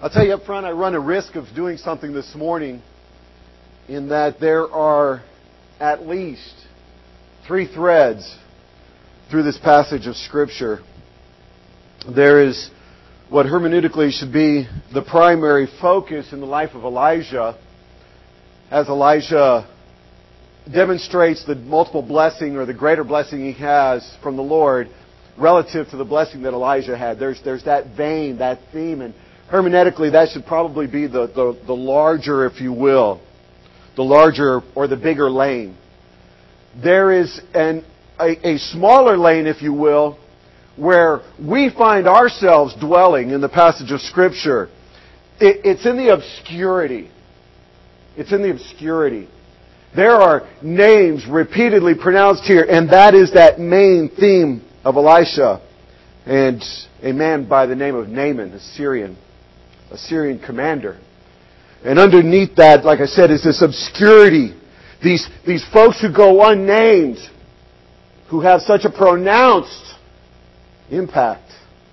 I'll tell you up front, I run a risk of doing something this morning in that there are at least 3 threads through this passage of Scripture. There is what hermeneutically should be the primary focus in the life of Elijah, as Elijah demonstrates the multiple blessing or the greater blessing he has from the Lord relative to the blessing that Elijah had. There's that vein, that theme, and hermeneutically that should probably be the larger, if you will, the larger or the bigger lane. There is a smaller lane, if you will, where we find ourselves dwelling in the passage of Scripture. It's in the obscurity. It's in the obscurity. There are names repeatedly pronounced here, and that is that main theme of Elisha and a man by the name of Naaman, a Syrian commander. And underneath that, like I said, is this obscurity. These folks who go unnamed, who have such a pronounced impact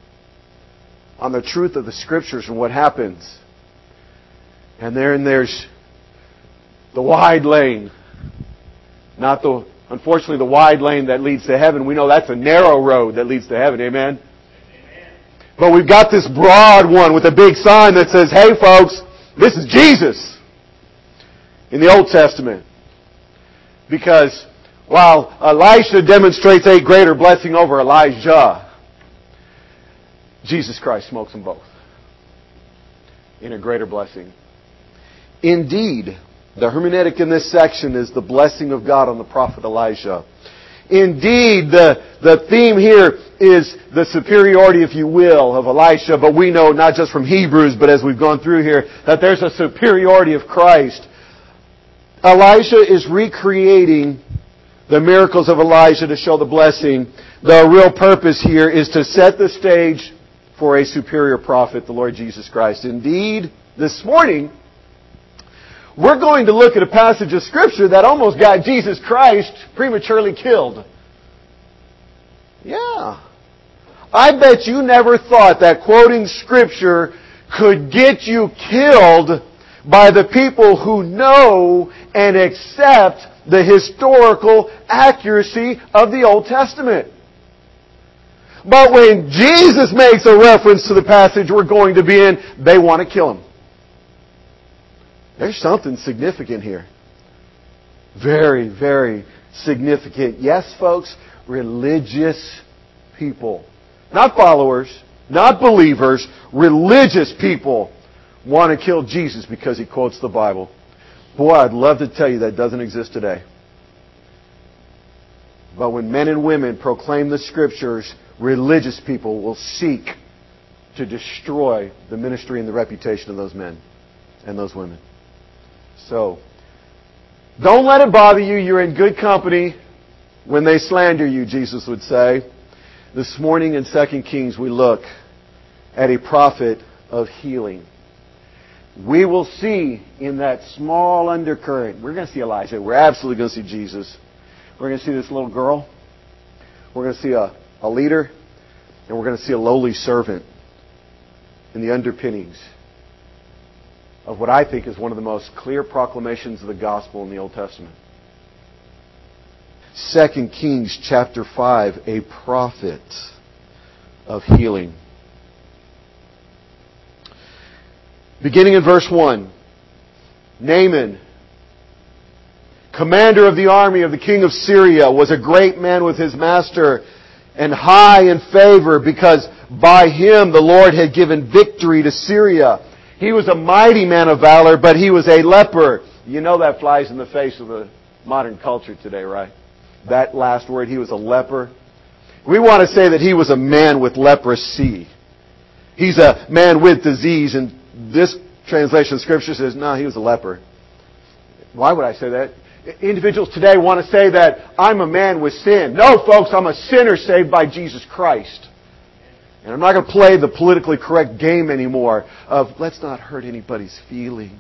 on the truth of the Scriptures and what happens. And there's the wide lane. Unfortunately, the wide lane that leads to heaven. We know that's a narrow road that leads to heaven. Amen? Amen. But we've got this broad one with a big sign that says, hey folks, this is Jesus in the Old Testament. Because while Elisha demonstrates a greater blessing over Elijah, Jesus Christ smokes them both in a greater blessing. Indeed, the hermeneutic in this section is the blessing of God on the prophet Elijah. Indeed, the theme here is the superiority, if you will, of Elisha. But we know, not just from Hebrews, but as we've gone through here, that there's a superiority of Christ. Elisha is recreating the miracles of Elijah to show the blessing. The real purpose here is to set the stage for a superior prophet, the Lord Jesus Christ. Indeed, this morning, we're going to look at a passage of Scripture that almost got Jesus Christ prematurely killed. Yeah. I bet you never thought that quoting Scripture could get you killed by the people who know and accept the historical accuracy of the Old Testament. But when Jesus makes a reference to the passage we're going to be in, they want to kill him. There's something significant here. Very, very significant. Yes, folks, religious people. Not followers, not believers, religious people want to kill Jesus because he quotes the Bible. Boy, I'd love to tell you that doesn't exist today. But when men and women proclaim the Scriptures, religious people will seek to destroy the ministry and the reputation of those men and those women. So, don't let it bother you. You're in good company when they slander you, Jesus would say. This morning in 2 Kings, we look at a prophet of healing. We will see in that small undercurrent, we're going to see Elijah. We're absolutely going to see Jesus. We're going to see this little girl. We're going to see a leader. And we're going to see a lowly servant in the underpinnings of what I think is one of the most clear proclamations of the gospel in the Old Testament. 2 Kings chapter 5, a prophet of healing. Beginning in verse 1, Naaman, commander of the army of the king of Syria, was a great man with his master and high in favor because by him the Lord had given victory to Syria. He was a mighty man of valor, but he was a leper. You know that flies in the face of the modern culture today, right? That last word, he was a leper. We want to say that he was a man with leprosy. He's a man with disease, and this translation of Scripture says, no, he was a leper. Why would I say that? Individuals today want to say that I'm a man with sin. No, folks, I'm a sinner saved by Jesus Christ. And I'm not going to play the politically correct game anymore of let's not hurt anybody's feelings.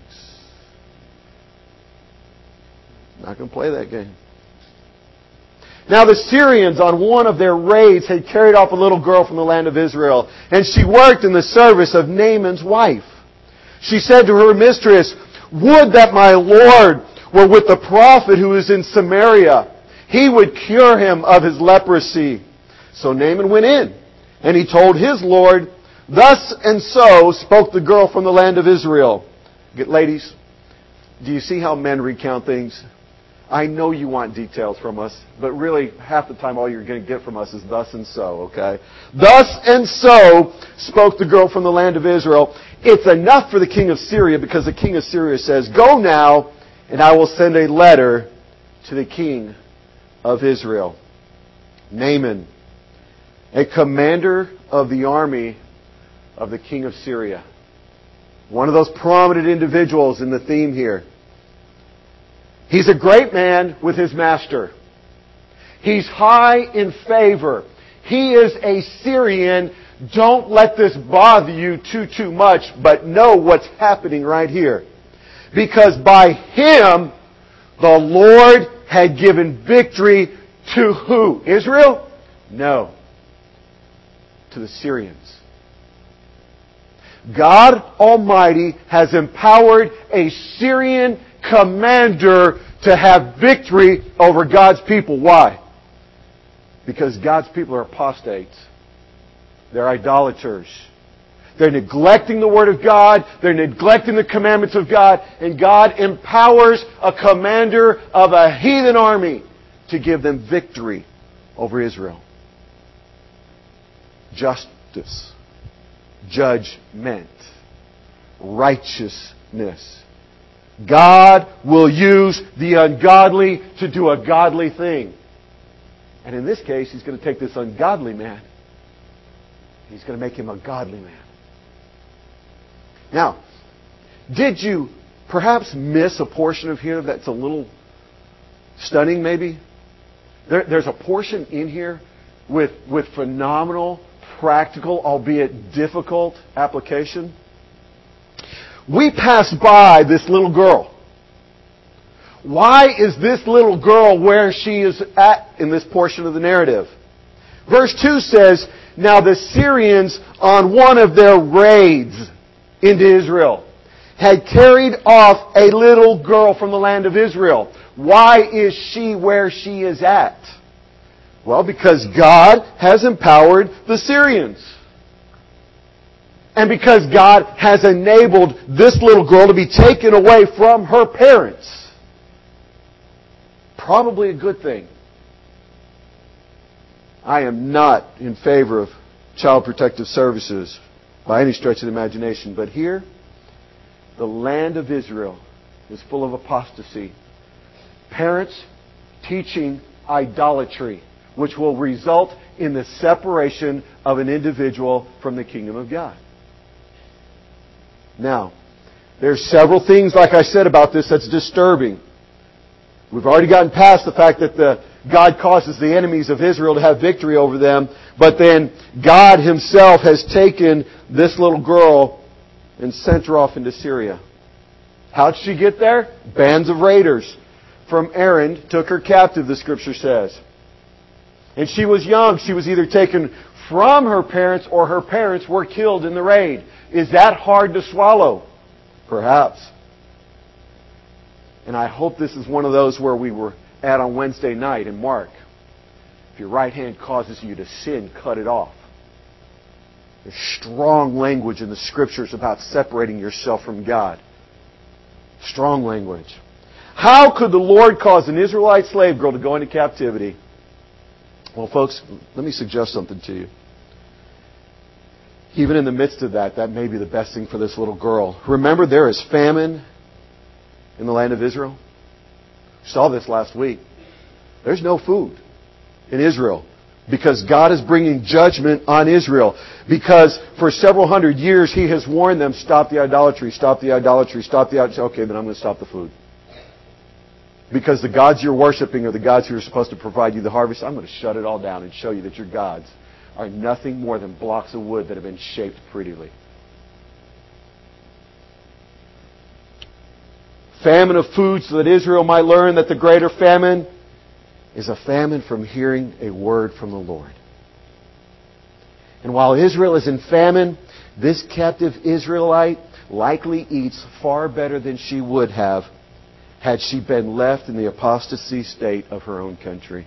I'm not going to play that game. Now the Syrians on one of their raids had carried off a little girl from the land of Israel, and she worked in the service of Naaman's wife. She said to her mistress, "Would that my Lord were with the prophet who is in Samaria. He would cure him of his leprosy." So Naaman went in, and he told his Lord, "Thus and so spoke the girl from the land of Israel." Ladies, do you see how men recount things? I know you want details from us, but really half the time all you're going to get from us is thus and so, okay? Thus and so spoke the girl from the land of Israel. It's enough for the king of Syria, because the king of Syria says, "Go now, and I will send a letter to the king of Israel." Naaman, a commander of the army of the king of Syria. One of those prominent individuals in the theme here. He's a great man with his master. He's high in favor. He is a Syrian. Don't let this bother you too much, but know what's happening right here. Because by him, the Lord had given victory to who? Israel? No. To the Syrians. God Almighty has empowered a Syrian commander to have victory over God's people. Why? Because God's people are apostates. They're idolaters. They're neglecting the Word of God. They're neglecting the commandments of God. And God empowers a commander of a heathen army to give them victory over Israel. Justice. Judgment. Righteousness. God will use the ungodly to do a godly thing. And in this case, He's going to take this ungodly man. He's going to make him a godly man. Now, did you perhaps miss a portion of here that's a little stunning maybe? There's a portion in here with phenomenal, practical, albeit difficult application. We pass by this little girl. Why is this little girl where she is at in this portion of the narrative? Verse 2 says, "Now the Syrians, on one of their raids into Israel, had carried off a little girl from the land of Israel." Why is she where she is at? Well, because God has empowered the Syrians. And because God has enabled this little girl to be taken away from her parents. Probably a good thing. I am not in favor of child protective services by any stretch of the imagination. But here, the land of Israel is full of apostasy. Parents teaching idolatry, which will result in the separation of an individual from the kingdom of God. Now, there's several things, like I said, about this that's disturbing. We've already gotten past the fact that God causes the enemies of Israel to have victory over them, but then God Himself has taken this little girl and sent her off into Syria. How'd she get there? Bands of raiders from Aaron took her captive, the Scripture says. And she was young. She was either taken from her parents or her parents were killed in the raid. Is that hard to swallow? Perhaps. And I hope this is one of those where we were at on Wednesday night in Mark. If your right hand causes you to sin, cut it off. There's strong language in the Scriptures about separating yourself from God. Strong language. How could the Lord cause an Israelite slave girl to go into captivity? Well, folks, let me suggest something to you. Even in the midst of that may be the best thing for this little girl. Remember, there is famine in the land of Israel. We saw this last week. There's no food in Israel because God is bringing judgment on Israel. Because for several hundred years He has warned them, stop the idolatry, stop the idolatry, stop the idolatry. Okay, then I'm going to stop the food. Because the gods you're worshiping are the gods who are supposed to provide you the harvest. I'm going to shut it all down and show you that your gods are nothing more than blocks of wood that have been shaped prettily. Famine of food so that Israel might learn that the greater famine is a famine from hearing a word from the Lord. And while Israel is in famine, This captive Israelite likely eats far better than she would have had she been left in the apostasy state of her own country.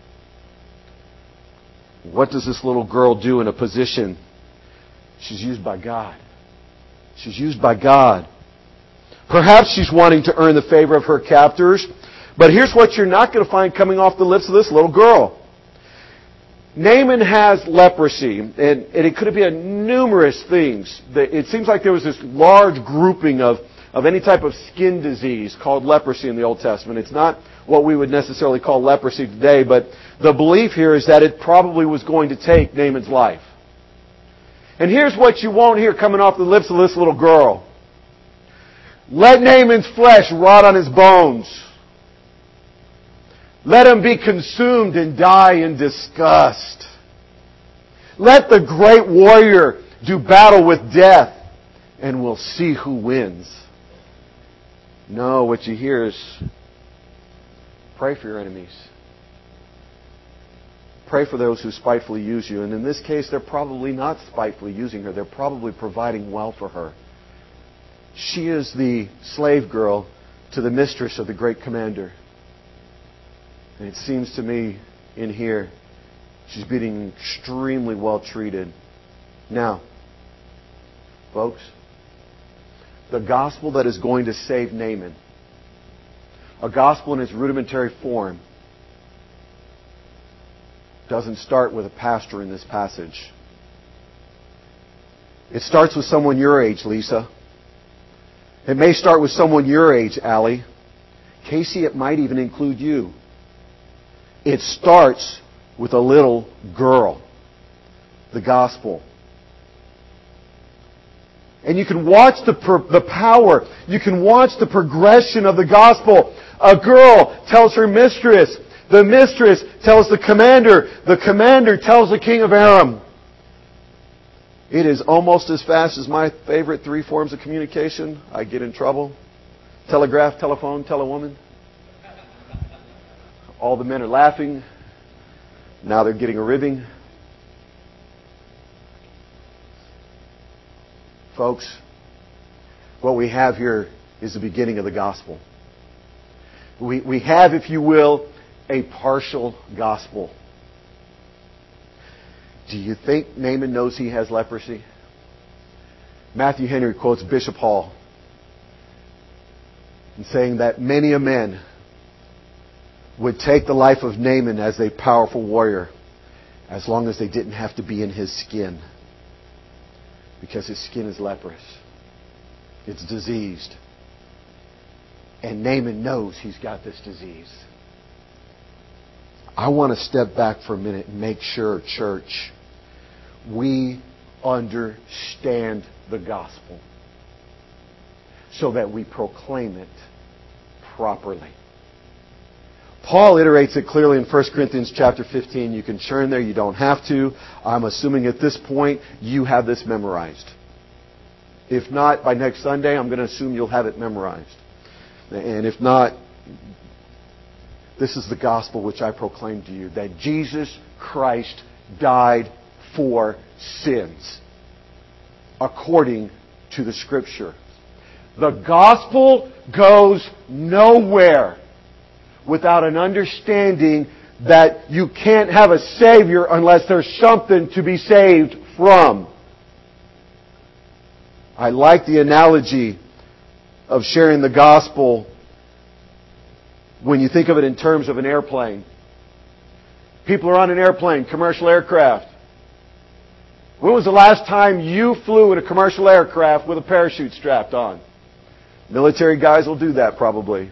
What does this little girl do in a position? She's used by God. She's used by God. Perhaps she's wanting to earn the favor of her captors, but here's what you're not going to find coming off the lips of this little girl. Naaman has leprosy, and it could be numerous things. It seems like there was this large grouping of any type of skin disease called leprosy in the Old Testament. It's not what we would necessarily call leprosy today, but the belief here is that it probably was going to take Naaman's life. And here's what you won't hear coming off the lips of this little girl. Let Naaman's flesh rot on his bones. Let him be consumed and die in disgust. Let the great warrior do battle with death, and we'll see who wins. No, what you hear is, pray for your enemies. Pray for those who spitefully use you. And in this case, they're probably not spitefully using her. They're probably providing well for her. She is the slave girl to the mistress of the great commander. And it seems to me in here, she's being extremely well treated. Now, folks, the gospel that is going to save Naaman, a gospel in its rudimentary form, doesn't start with a pastor in this passage. It starts with someone your age, Lisa. It may start with someone your age, Allie. Casey, it might even include you. It starts with a little girl. The gospel. And you can watch the power. You can watch the progression of the gospel. A girl tells her mistress. The mistress tells the commander. The commander tells the king of Aram. It is almost as fast as my favorite three forms of communication. I get in trouble. Telegraph, telephone, telewoman. All the men are laughing. Now they're getting a ribbing. Folks, what we have here is the beginning of the gospel. We have, if you will, a partial gospel. Do you think Naaman knows he has leprosy? Matthew Henry quotes Bishop Hall in saying that many a man would take the life of Naaman as a powerful warrior as long as they didn't have to be in his skin. Because his skin is leprous. It's diseased. And Naaman knows he's got this disease. I want to step back for a minute and make sure, church, we understand the gospel so that we proclaim it properly. Paul iterates it clearly in 1 Corinthians chapter 15. You can turn there. You don't have to. I'm assuming at this point you have this memorized. If not, by next Sunday, I'm going to assume you'll have it memorized. And if not, this is the gospel which I proclaim to you, that Jesus Christ died for sins according to the Scripture. The gospel goes nowhere without an understanding that you can't have a Savior unless there's something to be saved from. I like the analogy of sharing the gospel when you think of it in terms of an airplane. People are on an airplane, commercial aircraft. When was the last time you flew in a commercial aircraft with a parachute strapped on? Military guys will do that probably.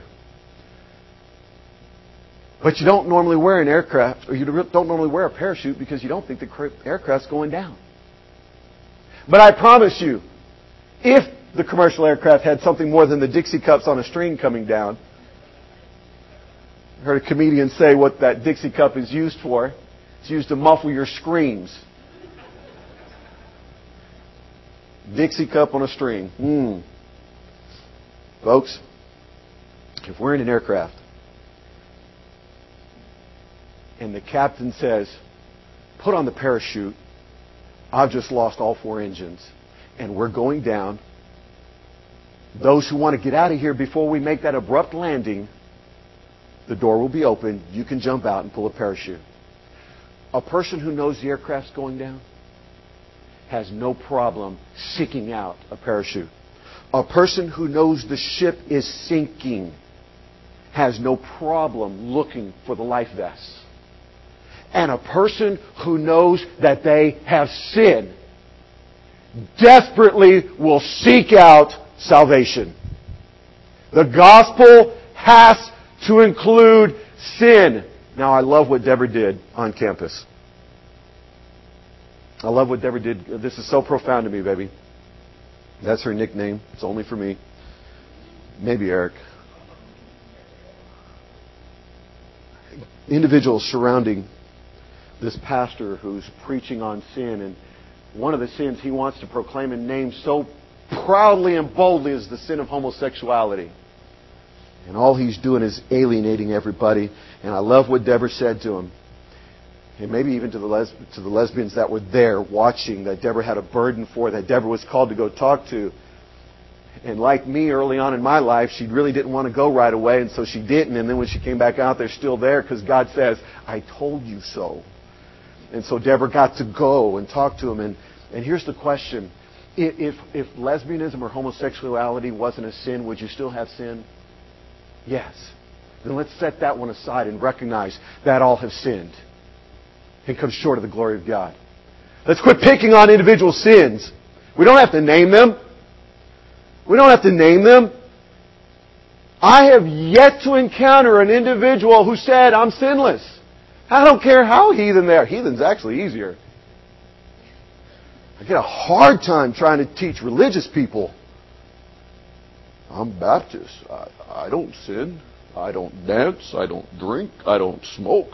But you don't normally wear an aircraft, or you don't normally wear a parachute because you don't think the aircraft's going down. But I promise you, if the commercial aircraft had something more than the Dixie cups on a string coming down, I heard a comedian say what that Dixie cup is used for. It's used to muffle your screams. Dixie cup on a string. Folks, if we're in an aircraft and the captain says, put on the parachute, I've just lost all 4 engines. and we're going down. Those who want to get out of here before we make that abrupt landing, the door will be open. You can jump out and pull a parachute. A person who knows the aircraft's going down has no problem seeking out a parachute. A person who knows the ship is sinking has no problem looking for the life vests. And a person who knows that they have sinned desperately will seek out salvation. The gospel has to include sin. Now, I love what Deborah did on campus. I love what Deborah did. This is so profound to me, baby. That's her nickname. It's only for me. Maybe Eric. Individuals surrounding this pastor who's preaching on sin, and one of the sins he wants to proclaim and name so proudly and boldly is the sin of homosexuality. And all he's doing is alienating everybody. And I love what Deborah said to him. And maybe even to the lesbians that were there watching, that Deborah had a burden for, that Deborah was called to go talk to. And like me early on in my life, she really didn't want to go right away, and so she didn't. And then when she came back out, they're still there because God says, I told you so. And so Deborah got to go and talk to him. And here's the question. If lesbianism or homosexuality wasn't a sin, would you still have sin? Yes. Then let's set that one aside and recognize that all have sinned and come short of the glory of God. Let's quit picking on individual sins. We don't have to name them. We don't have to name them. I have yet to encounter an individual who said, I'm sinless. I don't care how heathen they are. Heathen's actually easier. I get a hard time trying to teach religious people. I'm Baptist. I don't sin. I don't dance. I don't drink. I don't smoke.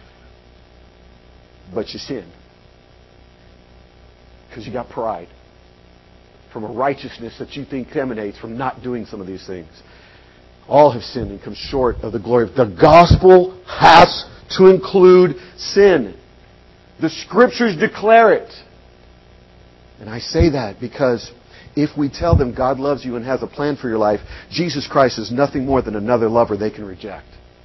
But you sin. Because you got pride. From a righteousness that you think emanates from not doing some of these things. All have sinned and come short of the glory of the gospel has to include sin. The Scriptures declare it. And I say that because if we tell them God loves you and has a plan for your life, Jesus Christ is nothing more than another lover they can reject.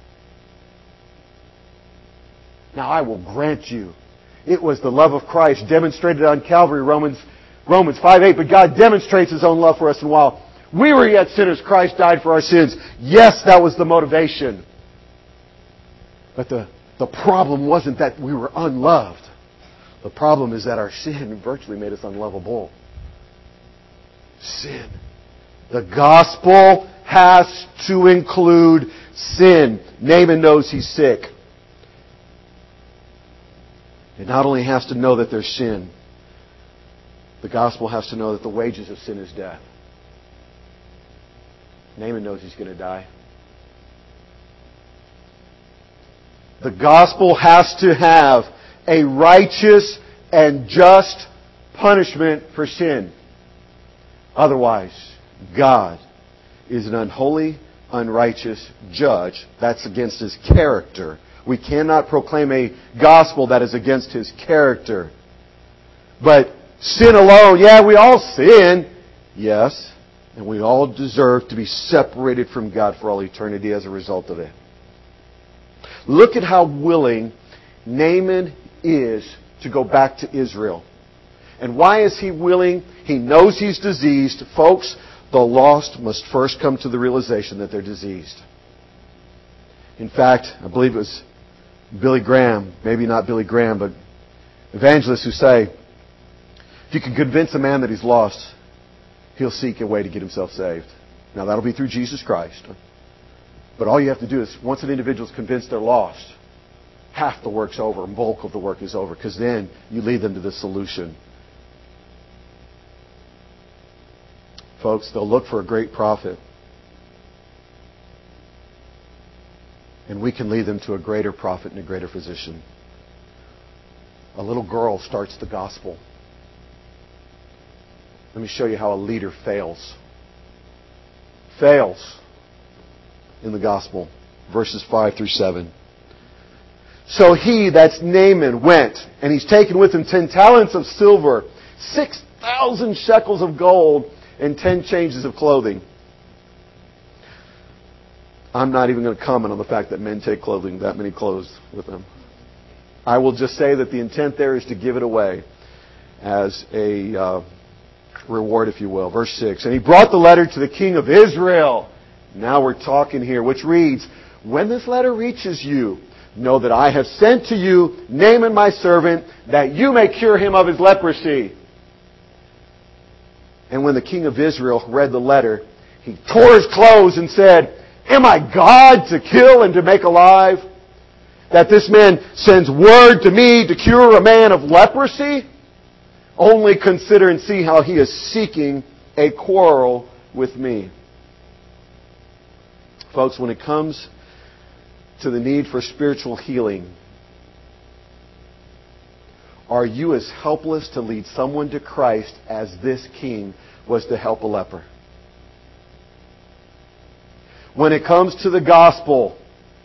Now I will grant you, it was the love of Christ demonstrated on Calvary, Romans 5:8, but God demonstrates His own love for us, and while we were yet sinners, Christ died for our sins. Yes, that was the motivation. But the problem wasn't that we were unloved. The problem is that our sin virtually made us unlovable. Sin. The gospel has to include sin. Naaman knows he's sick. It not only has to know that there's sin, the gospel has to know that the wages of sin is death. Naaman knows he's going to die. The gospel has to have a righteous and just punishment for sin. Otherwise, God is an unholy, unrighteous judge. That's against His character. We cannot proclaim a gospel that is against His character. But sin alone, yeah, we all sin. Yes. And we all deserve to be separated from God for all eternity as a result of it. Look at how willing Naaman is to go back to Israel. And why is he willing? He knows he's diseased. Folks, the lost must first come to the realization that they're diseased. In fact, I believe it was Billy Graham, maybe not Billy Graham, but evangelists who say, if you can convince a man that he's lost, he'll seek a way to get himself saved. Now, that'll be through Jesus Christ. But all you have to do is, once an individual is convinced they're lost, half the work's over, and bulk of the work is over, because then you lead them to the solution. Folks, they'll look for a great prophet. And we can lead them to a greater prophet and a greater physician. A little girl starts the gospel. Let me show you how a leader fails. Fails in the gospel. Verses 5 through 7. So he, that's Naaman, went, and he's taken with him 10 talents of silver, 6 1,000 shekels of gold and 10 changes of clothing. I'm not even going to comment on the fact that men take clothing, that many clothes with them. I will just say that the intent there is to give it away as a reward, if you will. Verse 6, and he brought the letter to the king of Israel. Now we're talking here, which reads, when this letter reaches you, know that I have sent to you Naaman my servant, that you may cure him of his leprosy. And when the king of Israel read the letter, he tore his clothes and said, am I God to kill and to make alive? That this man sends word to me to cure a man of leprosy? Only consider and see how he is seeking a quarrel with me. Folks, when it comes to the need for spiritual healing, are you as helpless to lead someone to Christ as this king was to help a leper? When it comes to the gospel,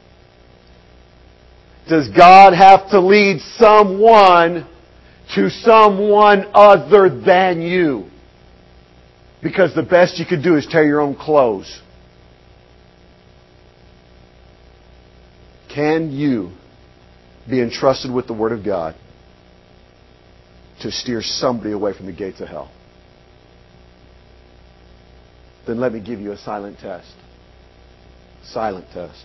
does God have to lead someone to someone other than you? Because the best you could do is tear your own clothes. Can you be entrusted with the Word of God to steer somebody away from the gates of hell? Then let me give you a silent test. Silent test.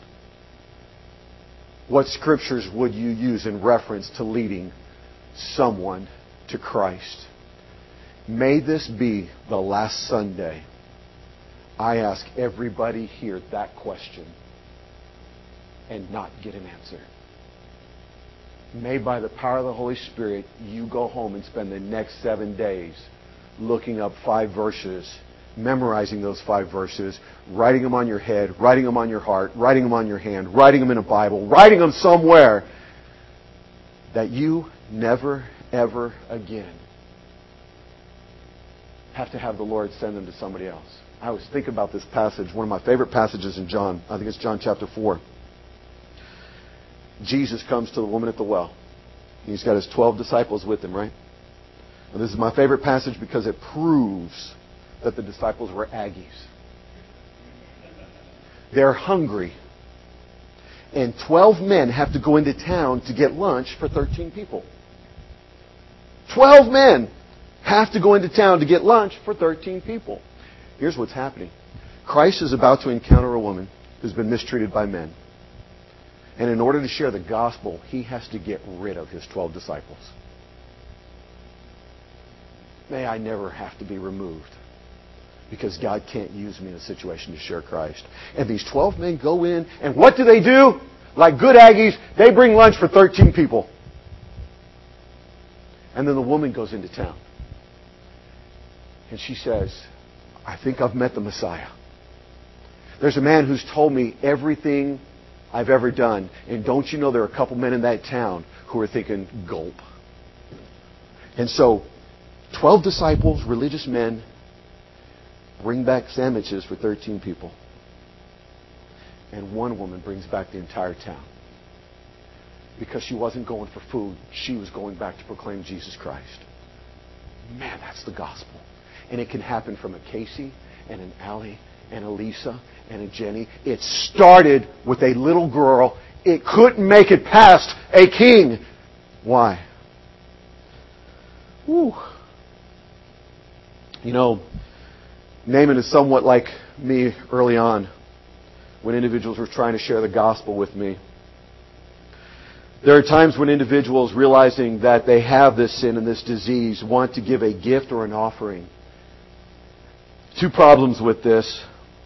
What scriptures would you use in reference to leading someone to Christ? May this be the last Sunday I ask everybody here that question and not get an answer. May by the power of the Holy Spirit you go home and spend the next 7 days looking up 5 verses, memorizing those 5 verses, writing them on your head, writing them on your heart, writing them on your hand, writing them in a Bible, writing them somewhere, that you never, ever again have to have the Lord send them to somebody else. I was thinking about this passage, one of my favorite passages in John. I think it's John chapter 4. Jesus comes to the woman at the well. He's got his 12 disciples with him, right? And this is my favorite passage because it proves that the disciples were Aggies. They're hungry. And 12 men have to go into town to get lunch for 13 people. 12 men have to go into town to get lunch for 13 people. Here's what's happening. Christ is about to encounter a woman who's been mistreated by men. And in order to share the gospel, he has to get rid of his 12 disciples. May I never have to be removed, because God can't use me in a situation to share Christ. And these 12 men go in, and what do? Like good Aggies, they bring lunch for 13 people. And then the woman goes into town. And she says, I think I've met the Messiah. There's a man who's told me everything I've ever done. And don't you know there are a couple men in that town who are thinking, gulp. And so 12 disciples, religious men, bring back sandwiches for 13 people. And one woman brings back the entire town. Because she wasn't going for food. She was going back to proclaim Jesus Christ. Man, that's the gospel. And it can happen from a Casey and an Allie and a Lisa and a Jenny. It started with a little girl. It couldn't make it past a king. Why? Whew. You know, Naaman is somewhat like me early on when individuals were trying to share the gospel with me. There are times when individuals, realizing that they have this sin and this disease, want to give a gift or an offering. 2 problems with this.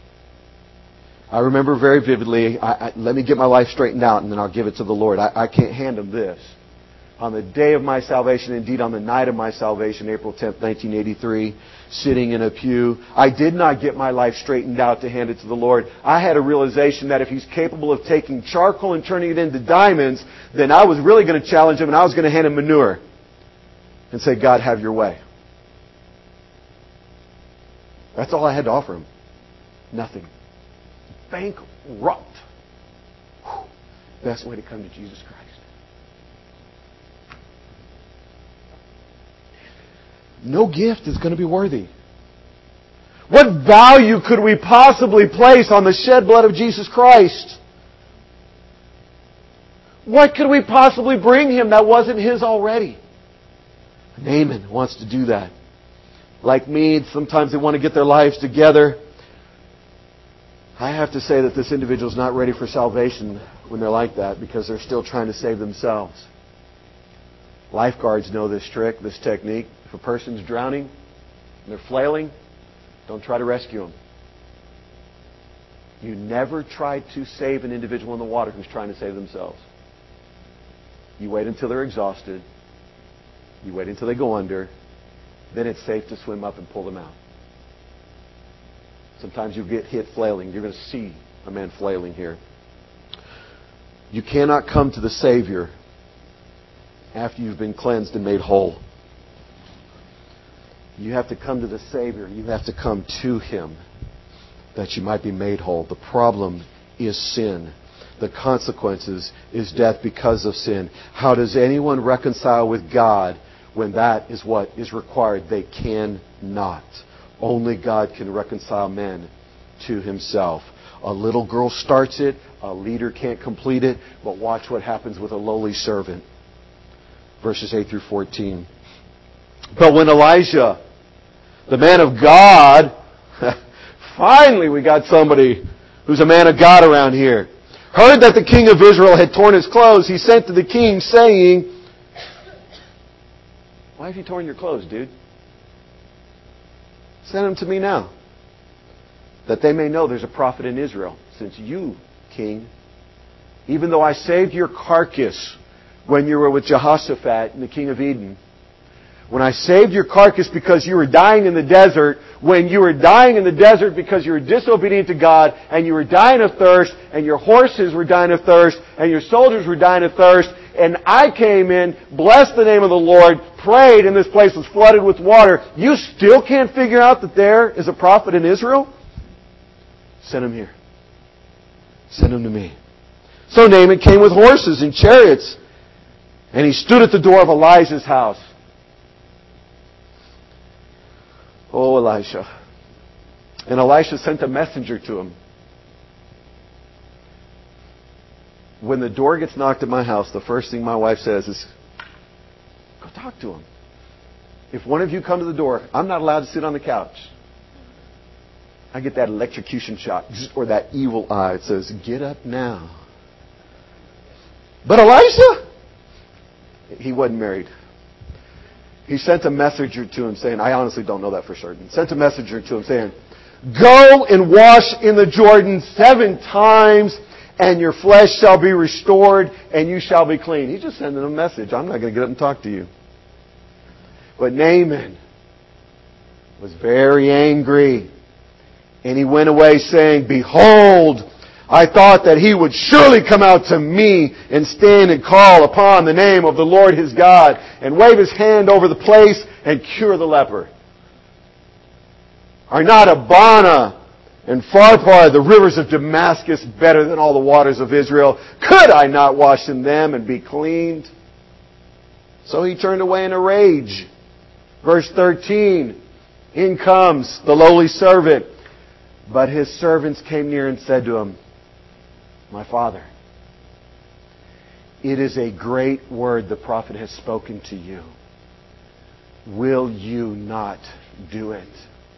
I remember very vividly, let me get my life straightened out and then I'll give it to the Lord. I can't hand Him this. On the day of my salvation, indeed on the night of my salvation, April 10th, 1983, sitting in a pew, I did not get my life straightened out to hand it to the Lord. I had a realization that if He's capable of taking charcoal and turning it into diamonds, then I was really going to challenge Him and I was going to hand Him manure and say, God, have your way. That's all I had to offer Him. Nothing. Bankrupt. Best way to come to Jesus Christ. no gift is going to be worthy. What value could we possibly place on the shed blood of Jesus Christ? What could we possibly bring Him that wasn't His already? Naaman wants to do that. Like me, sometimes they want to get their lives together. I have to say that this individual is not ready for salvation when they're like that, because they're still trying to save themselves. Lifeguards know this trick, this technique. If a person's drowning and they're flailing, don't try to rescue them. You never try to save an individual in the water who's trying to save themselves. You wait until they're exhausted. You wait until they go under. Then it's safe to swim up and pull them out. Sometimes you get hit flailing. You're going to see a man flailing here. You cannot come to the Savior after you've been cleansed and made whole. You have to come to the Savior. You have to come to Him that you might be made whole. The problem is sin. The consequences is death because of sin. How does anyone reconcile with God when that is what is required? They cannot. Only God can reconcile men to Himself. A little girl starts it. A leader can't complete it. But watch what happens with a lowly servant. Verses 8 through 14. But when Elijah, the man of God, finally we got somebody who's a man of God around here, heard that the king of Israel had torn his clothes, he sent to the king saying, "Why have you torn your clothes, dude? Send them to me now, that they may know there's a prophet in Israel. Since you, king, even though I saved your carcass when you were with Jehoshaphat and the king of Edom, when I saved your carcass because you were dying in the desert, when you were dying in the desert because you were disobedient to God, and you were dying of thirst, and your horses were dying of thirst, and your soldiers were dying of thirst, and I came in, blessed the name of the Lord, prayed, and this place was flooded with water, you still can't figure out that there is a prophet in Israel? Send him here. Send him to me." So Naaman came with horses and chariots, and he stood at the door of Elijah's house. Oh, Elisha. And Elisha sent a messenger to him. When the door gets knocked at my house, the first thing my wife says is, "Go talk to him. If one of you come to the door, I'm not allowed to sit on the couch." I get that electrocution shock, or that evil eye. It says, "Get up now." But Elisha, he wasn't married. He sent a messenger to him saying, I honestly don't know that for certain. Sent a messenger to him saying, "Go and wash in the Jordan 7 times, and your flesh shall be restored, and you shall be clean." He's just sending a message. I'm not going to get up and talk to you. But Naaman was very angry. And he went away saying, "Behold, I thought that he would surely come out to me and stand and call upon the name of the Lord his God and wave his hand over the place and cure the leper. Are not Abana and Pharpar, the rivers of Damascus, better than all the waters of Israel? Could I not wash in them and be cleaned?" So he turned away in a rage. Verse 13, in comes the lowly servant. But his servants came near and said to him, "My father, it is a great word the prophet has spoken to you. Will you not do it?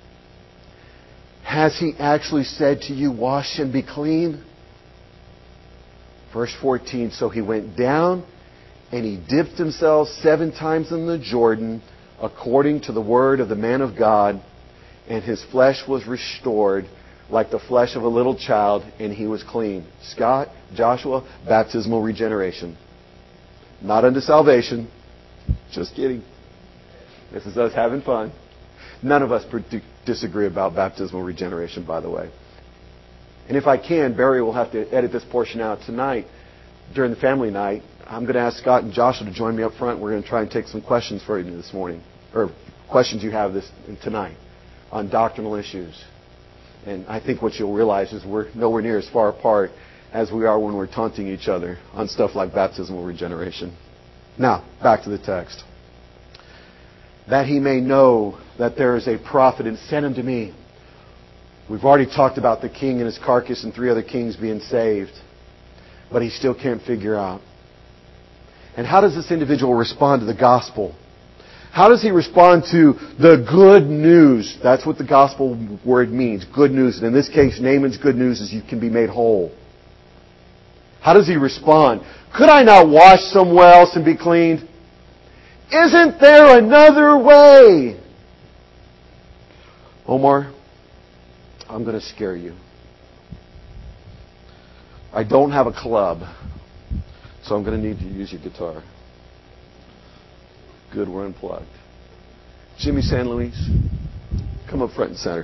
Has he actually said to you, 'Wash and be clean'?" Verse 14, so he went down and he dipped himself 7 times in the Jordan according to the word of the man of God, and his flesh was restored like the flesh of a little child, and he was clean. Scott, Joshua, baptismal regeneration. Not unto salvation. Just kidding. This is us having fun. None of us disagree about baptismal regeneration, by the way. And if I can, Barry will have to edit this portion out tonight during the family night. I'm going to ask Scott and Joshua to join me up front. We're going to try and take some questions for you this morning, or questions you have tonight on doctrinal issues. And I think what you'll realize is we're nowhere near as far apart as we are when we're taunting each other on stuff like baptismal regeneration. Now, back to the text. that he may know that there is a prophet, and sent him to me. We've already talked about the king and his carcass and 3 other kings being saved. But he still can't figure out. And how does this individual respond to the gospel? How does he respond to the good news? That's what the gospel word means, good news. And in this case, Naaman's good news is you can be made whole. How does he respond? Could I not wash somewhere else and be cleaned? Isn't there another way? Omar, I'm going to scare you. I don't have a club, so I'm going to need to use your guitar. Good, we're unplugged. Jimmy San Luis, come up front and center.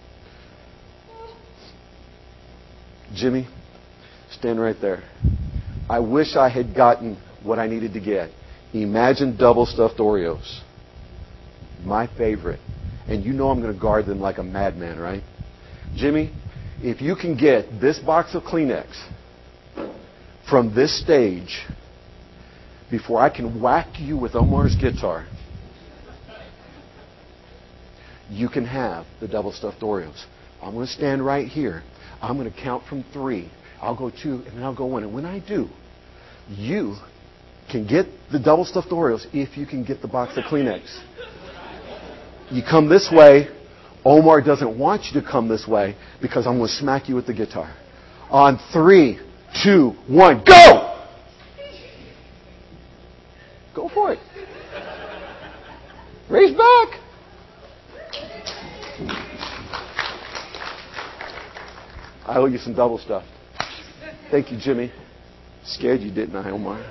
Jimmy, stand right there. I wish I had gotten what I needed to get. Imagine double stuffed Oreos. My favorite. And you know I'm going to guard them like a madman, right? Jimmy, if you can get this box of Kleenex from this stage before I can whack you with Omar's guitar, you can have the double stuffed Oreos. I'm going to stand right here. I'm going to count from 3. I'll go 2, and then I'll go 1. And when I do, you can get the double stuffed Oreos if you can get the box of Kleenex. You come this way. Omar doesn't want you to come this way because I'm going to smack you with the guitar. On 3, 2, 1, go! Go for it. Raise back. I owe you some double stuff. Thank you, Jimmy. Scared you, didn't I, Omar?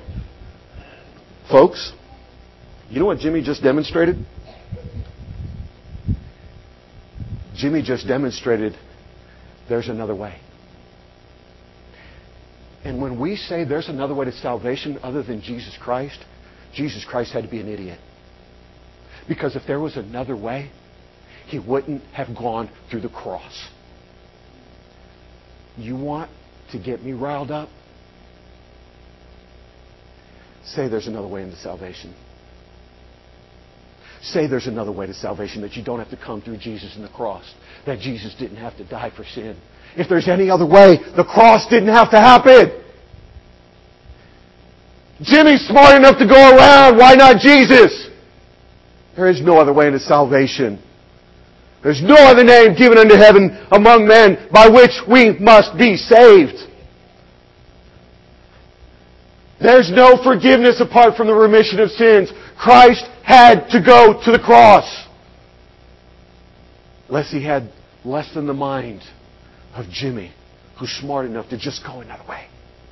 Folks, you know what Jimmy just demonstrated? Jimmy just demonstrated there's another way. And when we say there's another way to salvation other than Jesus Christ had to be an idiot. Because if there was another way, he wouldn't have gone through the cross. You want to get me riled up? Say there's another way into salvation. Say there's another way to salvation, that you don't have to come through Jesus and the cross, that Jesus didn't have to die for sin. If there's any other way, the cross didn't have to happen. Jimmy's smart enough to go around. Why not Jesus? There is no other way into salvation. There's no other name given unto heaven among men by which we must be saved. There's no forgiveness apart from the remission of sins. Christ had to go to the cross. Unless he had less than the mind of Jimmy, who's smart enough to just go another way.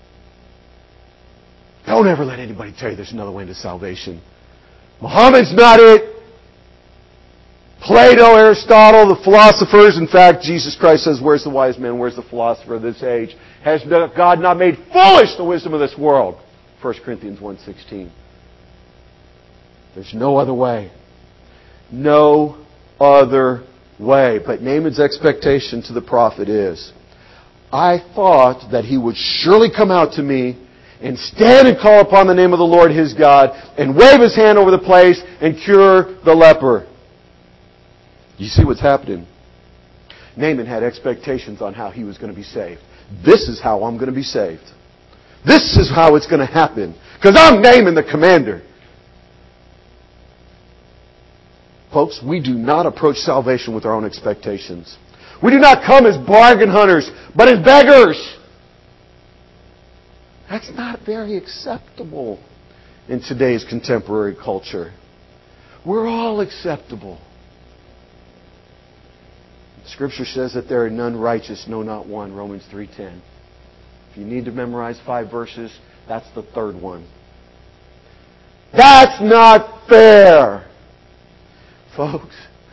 Don't ever let anybody tell you there's another way into salvation. Muhammad's not it. Plato, Aristotle, the philosophers. In fact, Jesus Christ says, where's the wise man? Where's the philosopher of this age? Has God not made foolish the wisdom of this world? 1 Corinthians 1:16. There's no other way. No other way. But Naaman's expectation to the prophet is, I thought that he would surely come out to me and stand and call upon the name of the Lord his God and wave his hand over the place and cure the leper. You see what's happening? Naaman had expectations on how he was going to be saved. This is how I'm going to be saved. This is how it's going to happen. Because I'm Naaman the commander. Folks, we do not approach salvation with our own expectations. We do not come as bargain hunters, but as beggars. That's not very acceptable in today's contemporary culture. We're all acceptable. Scripture says that there are none righteous, no, not one. Romans 3:10. If you need to memorize 5 verses, that's the 3rd one. That's not fair. Folks,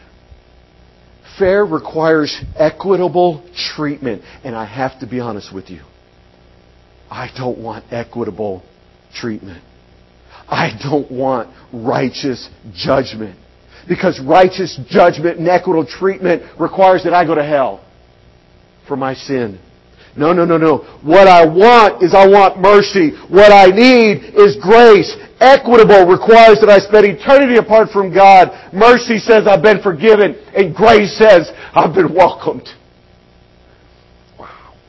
fair requires equitable treatment. And I have to be honest with you. I don't want equitable treatment. I don't want righteous judgment. Because righteous judgment and equitable treatment requires that I go to hell for my sin. No. What I want is I want mercy. What I need is grace. Equitable requires that I spend eternity apart from God. Mercy says I've been forgiven. And grace says I've been welcomed. Wow.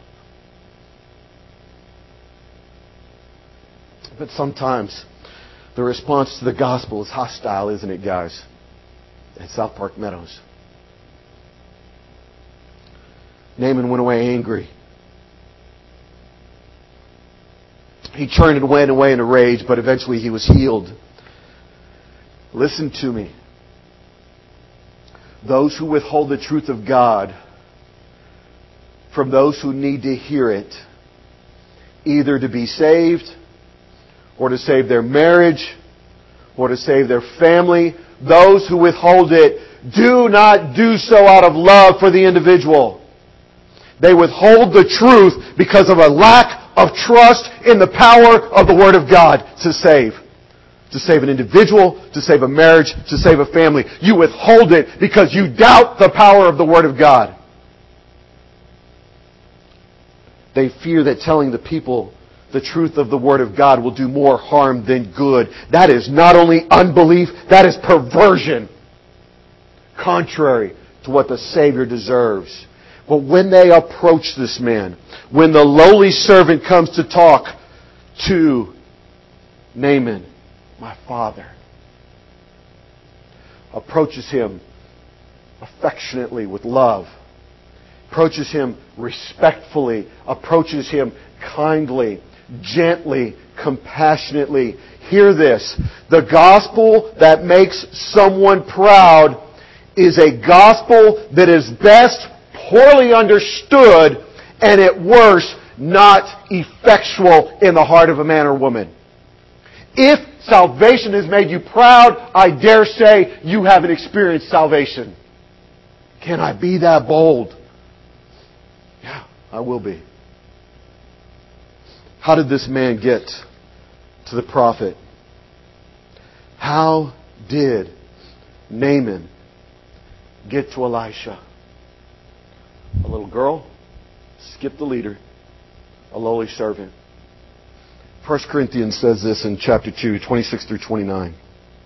But sometimes the response to the gospel is hostile, isn't it, guys? At South Park Meadows. Naaman went away angry. He turned and went away in a rage, but eventually he was healed. Listen to me. Those who withhold the truth of God from those who need to hear it, either to be saved, or to save their marriage, or to save their family, those who withhold it do not do so out of love for the individual. They withhold the truth because of a lack of trust in the power of the Word of God to save. To save an individual, to save a marriage, to save a family. You withhold it because you doubt the power of the Word of God. They fear that telling the people the truth of the Word of God will do more harm than good. That is not only unbelief, that is perversion. Contrary to what the Savior deserves. But when they approach this man, when the lowly servant comes to talk to Naaman, my father, approaches him affectionately with love, approaches him respectfully, approaches him kindly, gently, compassionately. Hear this. The gospel that makes someone proud is a gospel that is best poorly understood, and at worst, not effectual in the heart of a man or woman. If salvation has made you proud, I dare say you haven't experienced salvation. Can I be that bold? Yeah, I will be. How did this man get to the prophet? How did Naaman get to Elisha? A little girl, skipped the leader, a lowly servant. 1 Corinthians says this in chapter 2, 26 through 29.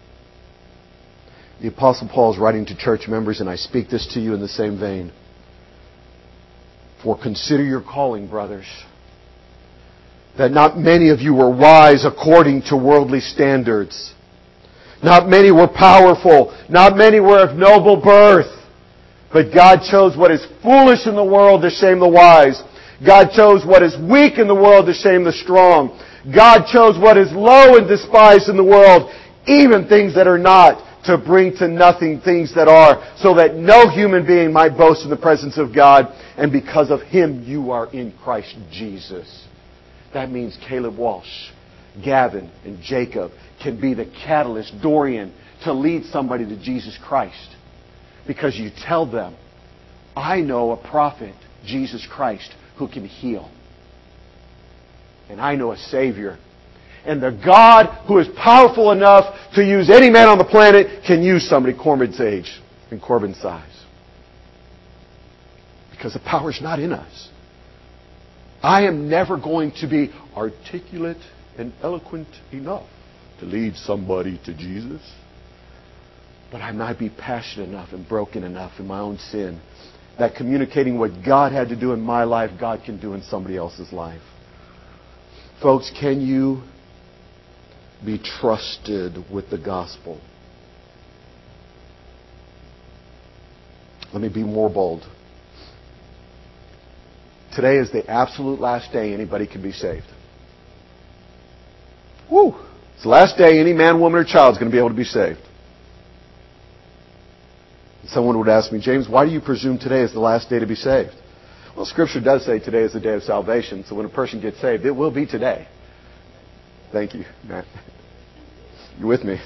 The Apostle Paul is writing to church members, and I speak this to you in the same vein. For consider your calling, brothers, that not many of you were wise according to worldly standards. Not many were powerful. Not many were of noble birth. But God chose what is foolish in the world to shame the wise. God chose what is weak in the world to shame the strong. God chose what is low and despised in the world, even things that are not, to bring to nothing things that are, so that no human being might boast in the presence of God. And because of Him, you are in Christ Jesus. That means Caleb Walsh, Gavin, and Jacob can be the catalyst, Dorian, to lead somebody to Jesus Christ. Because you tell them, I know a prophet, Jesus Christ, who can heal. And I know a Savior. And the God who is powerful enough to use any man on the planet can use somebody Corbin's age and Corbin's size. Because the power's not in us. I am never going to be articulate and eloquent enough to lead somebody to Jesus. But I might be passionate enough and broken enough in my own sin that communicating what God had to do in my life, God can do in somebody else's life. Folks, can you be trusted with the gospel? Let me be more bold. Today is the absolute last day anybody can be saved. Woo! It's the last day any man, woman, or child is going to be able to be saved. Someone would ask me, James, why do you presume today is the last day to be saved? Well, Scripture does say today is the day of salvation, so when a person gets saved, it will be today. Thank you, Matt. You with me?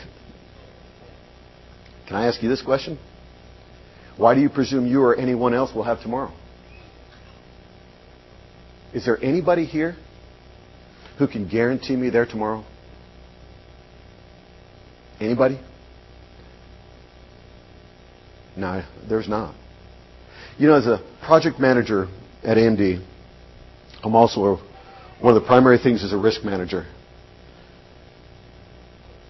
Can I ask you this question? Why do you presume you or anyone else will have tomorrow? Is there anybody here who can guarantee me they're tomorrow? Anybody? No, there's not. You know, as a project manager at AMD, I'm also one of the primary things as a risk manager.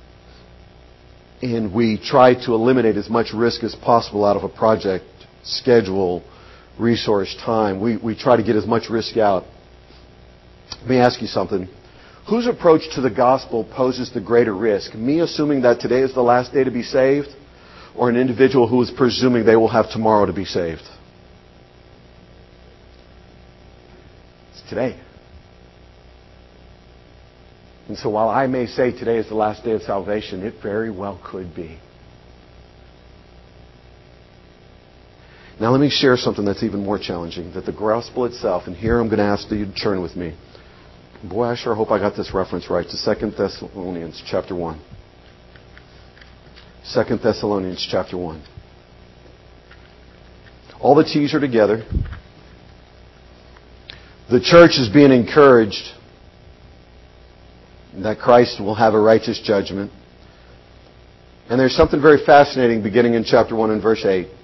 And we try to eliminate as much risk as possible out of a project, schedule, resource, time. We try to get as much risk out. Let me ask you something. Whose approach to the gospel poses the greater risk? Me assuming that today is the last day to be saved, or an individual who is presuming they will have tomorrow to be saved? It's today. And so while I may say today is the last day of salvation, it very well could be. Now let me share something that's even more challenging. That the gospel itself, and here I'm going to ask you to turn with me. Boy, I sure hope I got this reference right. To 2 Thessalonians chapter 1. 2 Thessalonians chapter 1. All the T's are together. The church is being encouraged that Christ will have a righteous judgment. And there's something very fascinating beginning in chapter 1 and verse 8.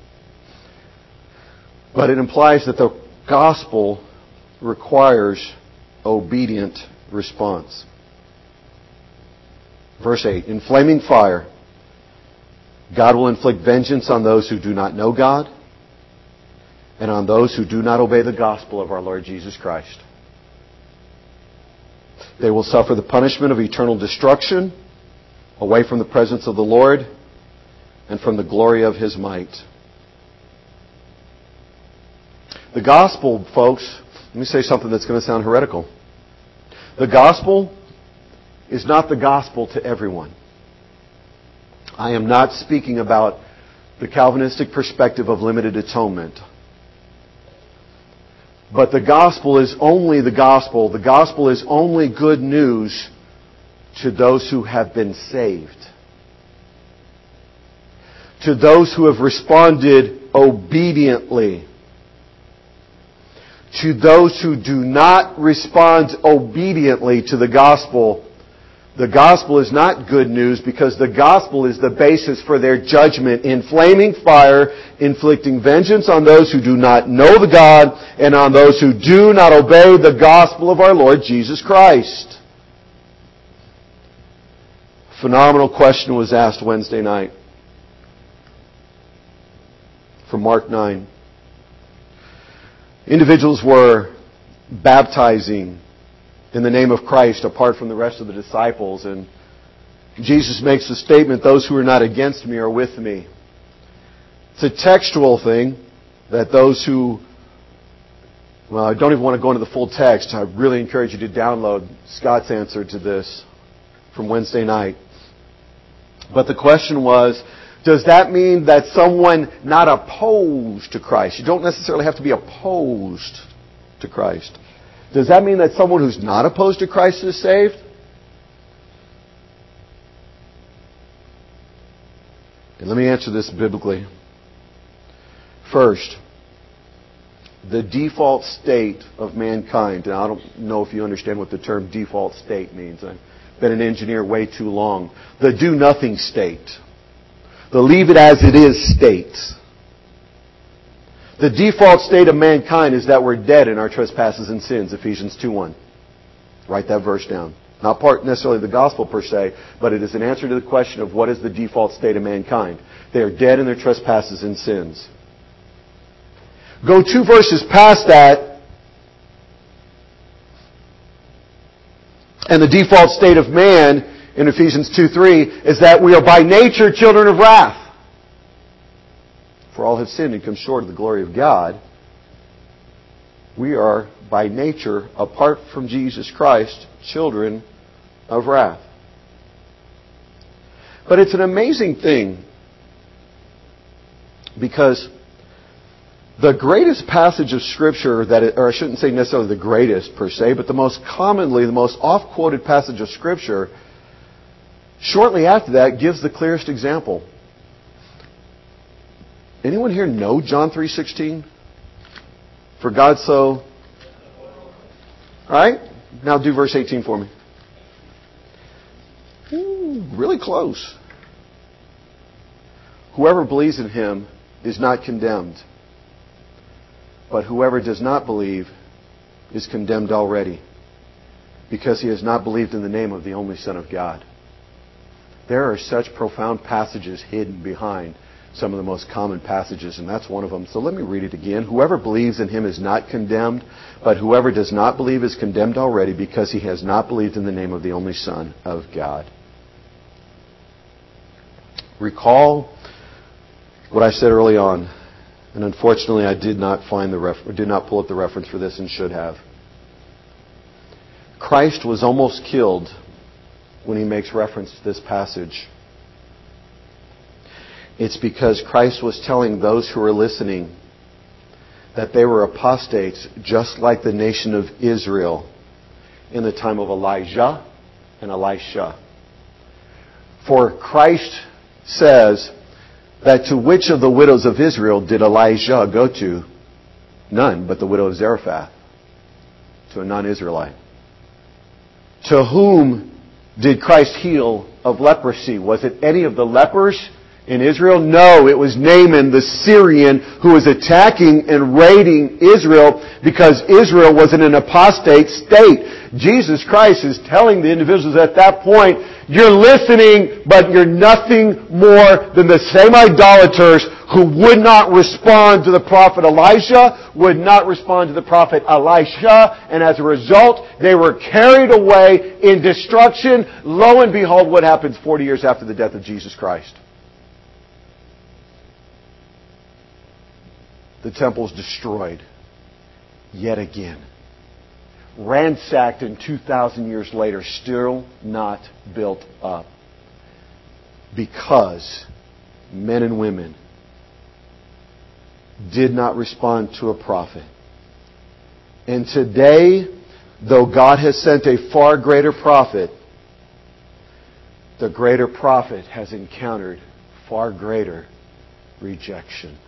But it implies that the gospel requires obedient response. Verse 8, in flaming fire, God will inflict vengeance on those who do not know God and on those who do not obey the gospel of our Lord Jesus Christ. They will suffer the punishment of eternal destruction away from the presence of the Lord and from the glory of His might. The gospel, folks, let me say something that's going to sound heretical. The gospel is not the gospel to everyone. I am not speaking about the Calvinistic perspective of limited atonement. But the gospel is only the gospel. The gospel is only good news to those who have been saved. To those who have responded obediently. To those who do not respond obediently to the gospel is not good news, because the gospel is the basis for their judgment in flaming fire, inflicting vengeance on those who do not know the God and on those who do not obey the gospel of our Lord Jesus Christ. A phenomenal question was asked Wednesday night from Mark 9. Individuals were baptizing in the name of Christ apart from the rest of the disciples. And Jesus makes the statement, those who are not against me are with me. It's a textual thing that those who... Well, I don't even want to go into the full text. I really encourage you to download Scott's answer to this from Wednesday night. But the question was, does that mean that someone not opposed to Christ? You don't necessarily have to be opposed to Christ. Does that mean that someone who's not opposed to Christ is saved? And let me answer this biblically. First, the default state of mankind. And I don't know if you understand what the term default state means. I've been an engineer way too long. The do-nothing state. The leave it as it is state. The default state of mankind is that we're dead in our trespasses and sins, Ephesians 2:1. Write that verse down. Not part necessarily of the gospel per se, but it is an answer to the question of what is the default state of mankind. They are dead in their trespasses and sins. Go 2 verses past that, and the default state of man in Ephesians 2:3 is that we are by nature children of wrath. For all have sinned and come short of the glory of God. We are, by nature, apart from Jesus Christ, children of wrath. But it's an amazing thing, because the greatest passage of Scripture or I shouldn't say necessarily the greatest per se, but the most oft-quoted passage of Scripture, shortly after that, gives the clearest example. Anyone here know John 3:16? For God so... Alright? Now do verse 18 for me. Ooh, really close. Whoever believes in Him is not condemned. But whoever does not believe is condemned already, because he has not believed in the name of the only Son of God. There are such profound passages hidden behind some of the most common passages, and that's one of them. So let me read it again. Whoever believes in him is not condemned, but whoever does not believe is condemned already because he has not believed in the name of the only Son of God. Recall what I said early on, and unfortunately I did not pull up the reference for this and should have. Christ was almost killed when he makes reference to this passage. It's because Christ was telling those who were listening that they were apostates just like the nation of Israel in the time of Elijah and Elisha. For Christ says that to which of the widows of Israel did Elijah go to? None, but the widow of Zarephath, to a non-Israelite. To whom did Christ heal of leprosy? Was it any of the lepers in Israel? No, it was Naaman the Syrian who was attacking and raiding Israel because Israel was in an apostate state. Jesus Christ is telling the individuals at that point, you're listening, but you're nothing more than the same idolaters who would not respond to the prophet Elijah, would not respond to the prophet Elisha, and as a result, they were carried away in destruction. Lo and behold, what happens 40 years after the death of Jesus Christ? The temple's destroyed yet again. Ransacked and 2,000 years later, still not built up. Because men and women did not respond to a prophet. And today, though God has sent a far greater prophet, the greater prophet has encountered far greater rejection.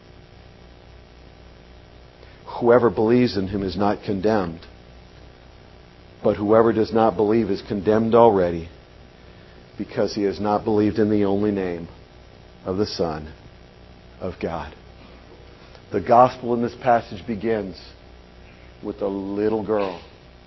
Whoever believes in him is not condemned. But whoever does not believe is condemned already because he has not believed in the only name of the Son of God. The gospel in this passage begins with a little girl.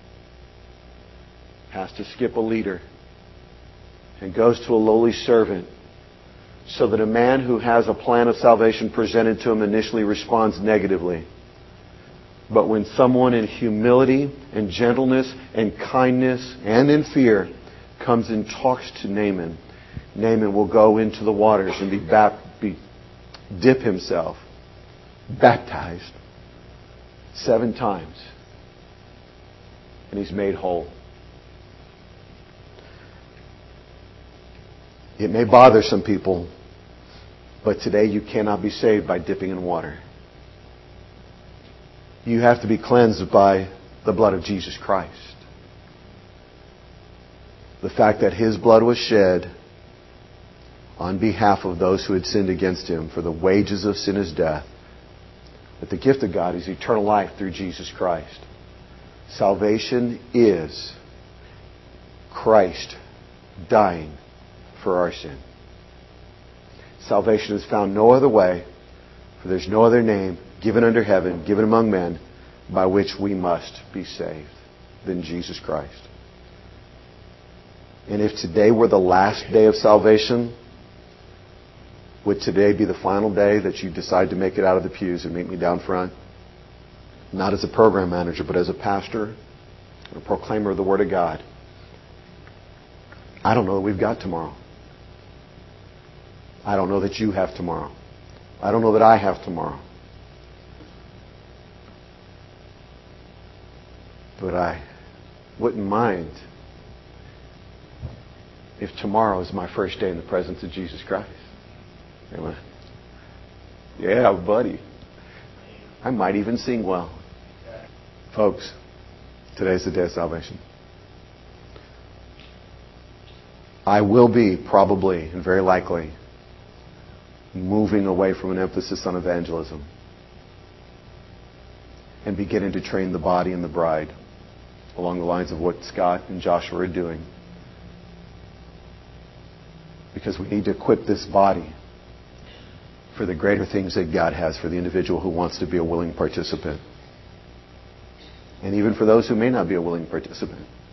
Has to skip a leader and goes to a lowly servant so that a man who has a plan of salvation presented to him initially responds negatively. But when someone in humility and gentleness and kindness and in fear comes and talks to Naaman, Naaman will go into the waters and dip himself, baptized 7 times, and he's made whole. It may bother some people, but today you cannot be saved by dipping in water. You have to be cleansed by the blood of Jesus Christ. The fact that His blood was shed on behalf of those who had sinned against Him, for the wages of sin is death, but the gift of God is eternal life through Jesus Christ. Salvation is Christ dying for our sin. Salvation is found no other way, for there's no other name given under heaven, given among men, by which we must be saved than Jesus Christ. And if today were the last day of salvation, would today be the final day that you decide to make it out of the pews and meet me down front? Not as a program manager, but as a pastor and a proclaimer of the Word of God. I don't know that we've got tomorrow. I don't know that you have tomorrow. I don't know that I have tomorrow. But I wouldn't mind if tomorrow is my first day in the presence of Jesus Christ. Amen. Yeah, buddy. I might even sing well. Folks, today's the day of salvation. I will be probably and very likely moving away from an emphasis on evangelism and beginning to train the body and the bride along the lines of what Scott and Joshua are doing. Because we need to equip this body for the greater things that God has for the individual who wants to be a willing participant. And even for those who may not be a willing participant.